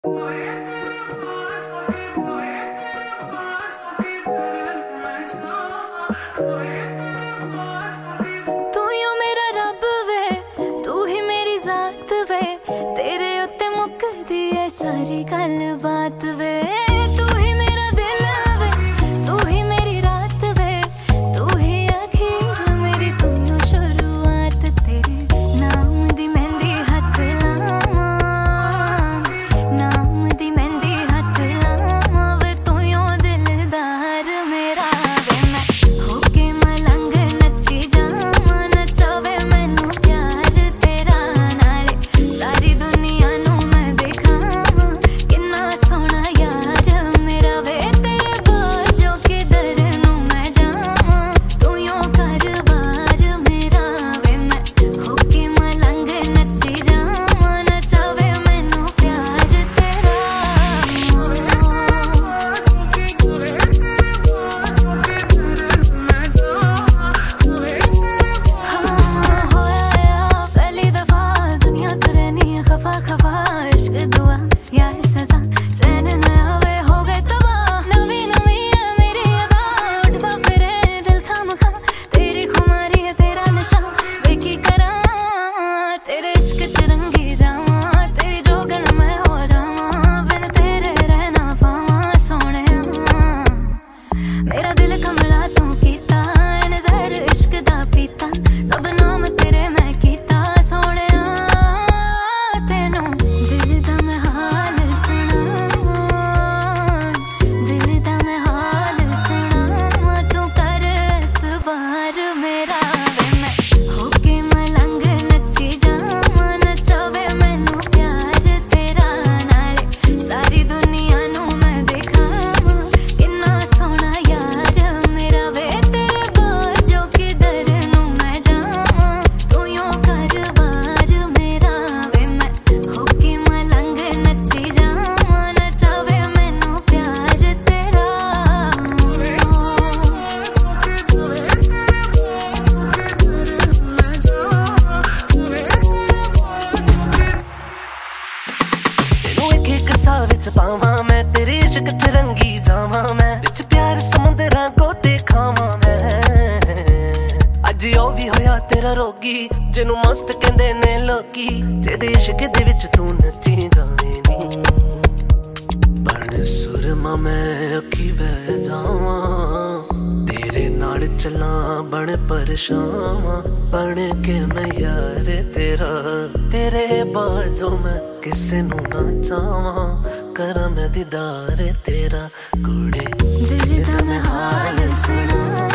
तू यो मेरा रब वे, तू ही मेरी जात वे, तेरे उत्ते मुकदी है सारी गल बात वे। तू ही मेरा दिल वे, तू ही मेरी रात वे, तू ही आखिर मेरी तू शुरुआत। तेरे नाम दी मेहंदी हथ लावा, नाम दी मेहंदी हथ लावा वे, तू यो दिलदार मेरा वे। मैं होके मलंग नची जावा, नचावे मैनू प्यार तेरा नाले, सारी दुनिया नू मैं दिखावा किन्ना सोहना यार मेरा वे। तेरे बाजों के दर नू मैं जावा, तू यो कर बार मेरा वे। मैं होके मलंग नची जावा, नचावे मैनू प्यार तेरा। पहली दफा दुनिया तो रहनी है खफा खफा, इश्क दुआ या सजा चैन न आवे हो गए तबाह। नवी नवी है मेरी अदा, उठदा फिरे दिल खामखा, तेरी खुमारी है तेरा नशा वे की करा। तेरे इश्क च रंगी जावा, तेरी जोगन मैं हो जावा, बिन तेरे रहना पावा सोहणे। मेरा दिल कमला तू कीता, नजर इश्क दा पीता, सब नाम तेरे मैं कीता सोहणे। तेनू दिल दा मैं हाल सुनावा, दिल दा मैं हाल सुनावा, तू कर एतबार मेरा वे। मैं होके मलंग नची जावा, नचावे मैनू प्यार तेरा नाले, सारी दुनिया नू मैं दिखावा किन्ना सोहना यार मेरा वे। तेरे बाजों के दर नू मैं जावा, तू यो कर बार मेरा वे। मैं होके मलंग नची जावा, नचावे मैनू प्यार तेरा। तेनू एक एक सा विच पावां मैं, तेरे इश्क च रंगी जावां मैं, विच प्यार समुंदरां गोते खावां मैं। अज ओ भी होया तेरा रोगी, जिनू मस्त कहंदे ने लोकी, जेदे इश्क दे विच तू नची जावे नी। बण सुरमा मैं अखी बह जावां, तेरे नाल चलां बण परछावां, बण के मैं यार तेरा। तेरे बाजों मैं किसे नू ना चावां, करां मैं दीदार तेरा कुड़े। दिल दा मैं हाल सुना